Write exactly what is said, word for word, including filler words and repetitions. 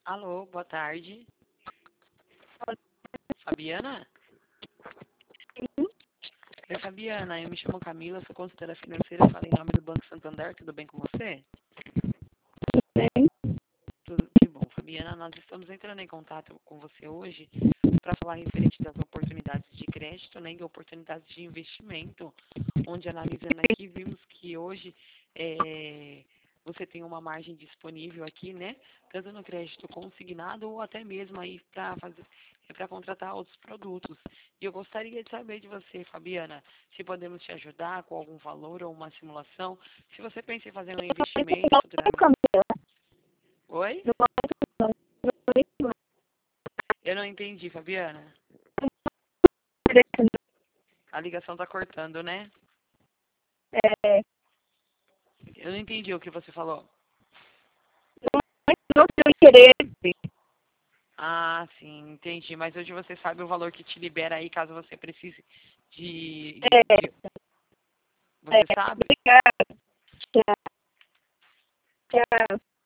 Alô, boa tarde. Fabiana? Oi, Fabiana, eu me chamo Camila, sou consultora financeira, falo em nome do Banco Santander, tudo bem com você? Bem, Tudo que bom. Fabiana, nós estamos entrando em contato com você hoje para falar referente das oportunidades de crédito, né, e oportunidades de investimento, onde analisando aqui vimos que hoje é, você tem uma margem disponível aqui, né, tanto no crédito consignado ou até mesmo aí para fazer para contratar outros produtos. E eu gostaria de saber de você, Fabiana, se podemos te ajudar com algum valor ou uma simulação, se você pensa em fazer um investimento futuramente. Camila, Oi? no momento não, Eu não entendi, Fabiana. não, A ligação tá cortando, né? é, Eu não entendi o que você falou. não tenho interesse. Ah, sim, entendi. Mas hoje você sabe o valor que te libera aí caso você precise de. de, É, de- é, Você sabe? obrigada. Tchau, tchau.